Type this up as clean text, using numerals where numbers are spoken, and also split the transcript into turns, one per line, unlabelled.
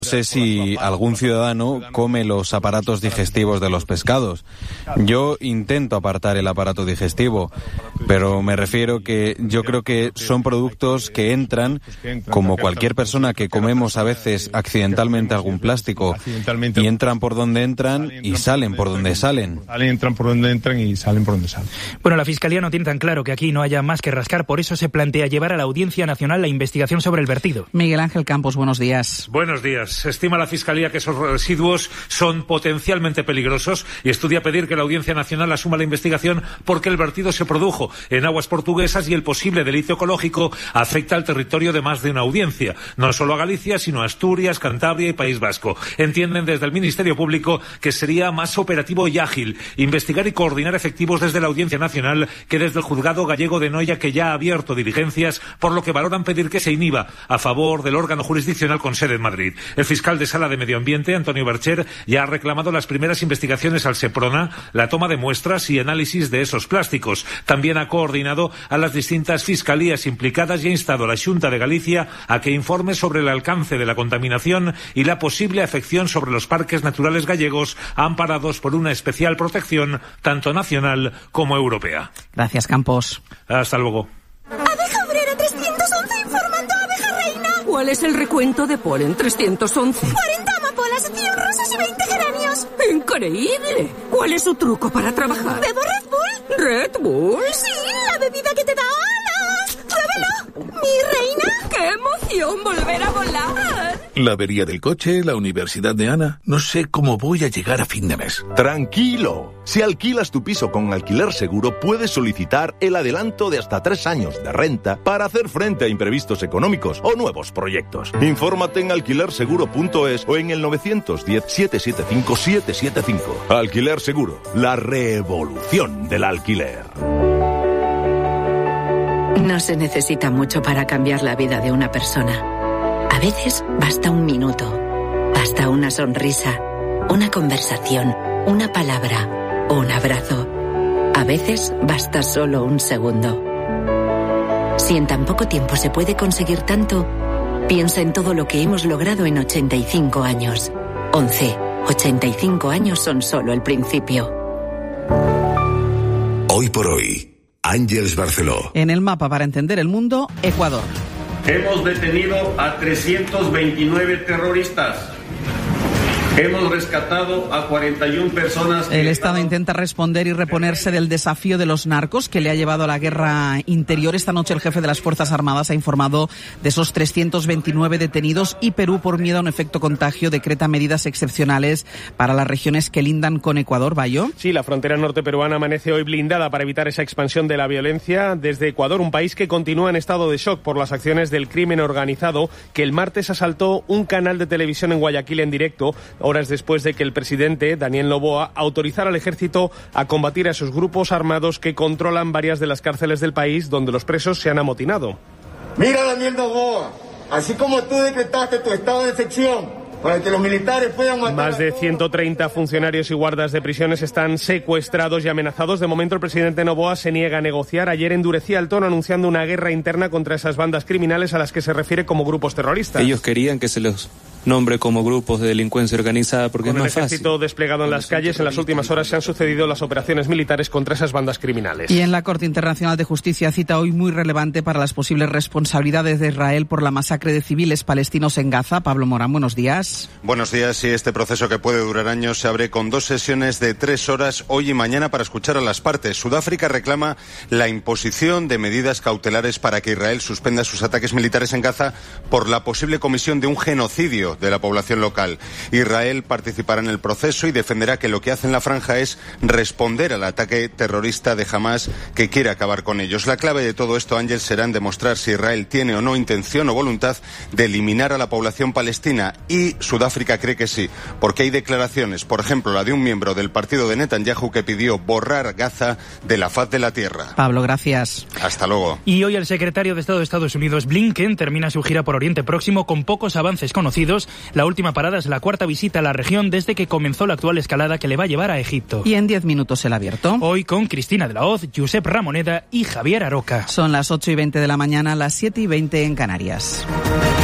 No sé si algún ciudadano come los aparatos digestivos de los pescados. Yo intento apartar el aparato digestivo, pero me refiero que yo creo que son productos que entran, como cualquier persona que comemos a veces accidentalmente algún plástico, y entran por donde entran y salen por donde salen.
Entran por donde entran y salen por donde salen.
Bueno, la Fiscalía no tiene tan claro que aquí no haya más que rascar, por eso se plantea llevar a la Audiencia Nacional la investigación sobre el vertido.
Miguel Ángel Campos, buenos días.
Buenos días. Estima la Fiscalía que esos residuos son potencialmente peligrosos y estudia pedir que la Audiencia Nacional asuma la investigación porque el vertido se produjo en aguas portuguesas y el posible delito ecológico afecta al territorio de más de una audiencia, no solo a Galicia, sino a Asturias, Cantabria y País Vasco. Entienden desde el Ministerio Público que sería más operativo y ágil investigar y coordinar efectivos desde la Audiencia Nacional que desde el Juzgado Gallego de Noia, que ya ha abierto diligencias, por lo que valoran pedir que se inhiba a favor del órgano jurisdiccional con sede en Madrid. El fiscal de Sala de Medio Ambiente, Antonio Bercher, ya ha reclamado las primeras investigaciones al Seprona, la toma de muestras y análisis de esos plásticos. También ha coordinado a las distintas fiscalías implicadas y ha instado a la Xunta de Galicia a que informe sobre el alcance de la contaminación y la posible afección sobre los parques naturales gallegos amparados por una especial protección tanto nacional como europea.
Gracias, Campos.
Hasta luego.
Abeja obrera 311 informando a abeja reina.
¿Cuál es el recuento de polen 311?
40 amapolas, 100 rosas y 20 geranios.
¡Increíble! ¿Cuál es su truco para trabajar?
¿Bebo Red Bull?
¿Red Bull?
Sí, la bebida que te da alas. ¡Pruébelo! ¡Mi reina!
¡Qué emoción volver a volar!
La avería del coche, la universidad de Ana. No sé cómo voy a llegar a fin de mes.
¡Tranquilo! Si alquilas tu piso con Alquiler Seguro, puedes solicitar el adelanto de hasta 3 años de renta para hacer frente a imprevistos económicos o nuevos proyectos. Infórmate en alquilerseguro.es o en el 910-775-775. Alquiler Seguro, la revolución del alquiler.
No se necesita mucho para cambiar la vida de una persona. A veces basta un minuto, basta una sonrisa, una conversación, una palabra o un abrazo. A veces basta solo un segundo. Si en tan poco tiempo se puede conseguir tanto, piensa en todo lo que hemos logrado en 85 años. 85 años son solo el principio.
Hoy por hoy, Ángeles Barceló.
En el mapa para entender el mundo, Ecuador.
Hemos detenido a 329 terroristas. Hemos rescatado a 41 personas.
El Estado intenta responder y reponerse del desafío de los narcos que le ha llevado a la guerra interior. Esta noche el jefe de las Fuerzas Armadas ha informado de esos 329 detenidos y Perú, por miedo a un efecto contagio, decreta medidas excepcionales para las regiones que lindan con Ecuador. ¿Bayo?
Sí, la frontera norte peruana amanece hoy blindada para evitar esa expansión de la violencia desde Ecuador, un país que continúa en estado de shock por las acciones del crimen organizado, que el martes asaltó un canal de televisión en Guayaquil en directo, horas después de que el presidente, Daniel Noboa, autorizara al ejército a combatir a esos grupos armados que controlan varias de las cárceles del país donde los presos se han amotinado.
Mira, Daniel Noboa, así como tú decretaste tu estado de excepción para que los militares puedan matar...
Más de 130 funcionarios y guardas de prisiones están secuestrados y amenazados. De momento el presidente Noboa se niega a negociar. Ayer endurecía el tono anunciando una guerra interna contra esas bandas criminales a las que se refiere como grupos terroristas.
Ellos querían que se los nombre como grupos de delincuencia organizada porque es más fácil.
Con el ejército desplegado en las calles, en las últimas horas se han sucedido las operaciones militares contra esas bandas criminales.
Y en la Corte Internacional de Justicia, cita hoy muy relevante para las posibles responsabilidades de Israel por la masacre de civiles palestinos en Gaza. Pablo Morán, buenos días.
Buenos días. Y este proceso, que puede durar años, se abre con 2 sesiones de 3 horas hoy y mañana para escuchar a las partes. Sudáfrica reclama la imposición de medidas cautelares para que Israel suspenda sus ataques militares en Gaza por la posible comisión de un genocidio de la población local. Israel participará en el proceso y defenderá que lo que hace en la franja es responder al ataque terrorista de Hamás, que quiere acabar con ellos. La clave de todo esto, Ángel, será en demostrar si Israel tiene o no intención o voluntad de eliminar a la población palestina, y Sudáfrica cree que sí, porque hay declaraciones, por ejemplo la de un miembro del partido de Netanyahu, que pidió borrar Gaza de la faz de la tierra.
Pablo, gracias.
Hasta luego.
Y hoy el secretario de Estado de Estados Unidos, Blinken, termina su gira por Oriente Próximo con pocos avances conocidos. La última parada es la 4ª visita a la región desde que comenzó la actual escalada que le va a llevar a Egipto.
Y en 10 minutos el abierto.
Hoy con Cristina de la Hoz, Josep Ramoneda y Javier Aroca.
Son las 8:20 de la mañana, las 7:20 en Canarias.